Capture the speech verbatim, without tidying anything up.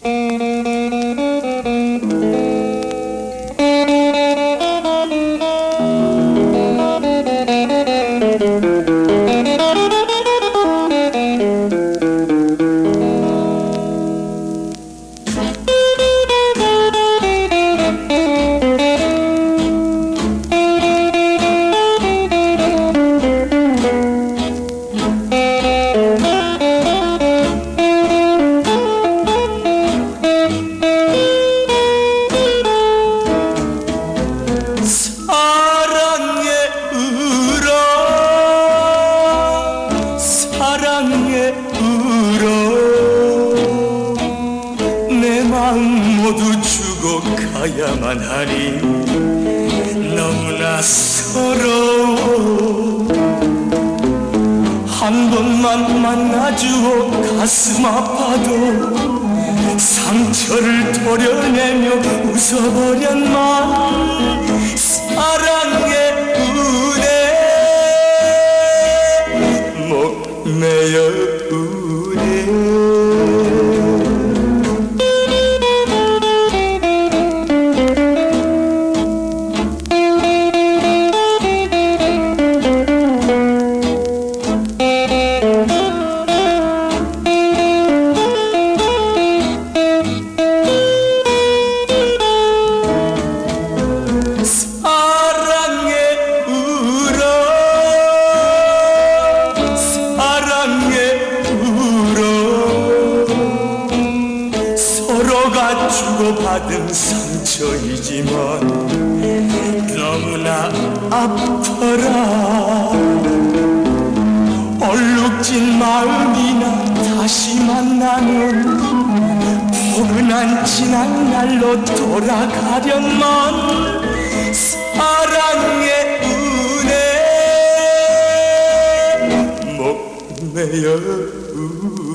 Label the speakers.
Speaker 1: 사랑에 울어 내 마음 모두 주고 가야만 하니 너무나 서러워. 한 번만 만나주어 가슴 아파도 상처를 도려내며 웃어버렸만 사랑에 매여 우네. 서로가 주고받은 상처이지만 너무나 아파라. 얼룩진 마음이나 다시 만나면 포근한 지난 날로 돌아가련만 사랑에 우네. 목매여 우네.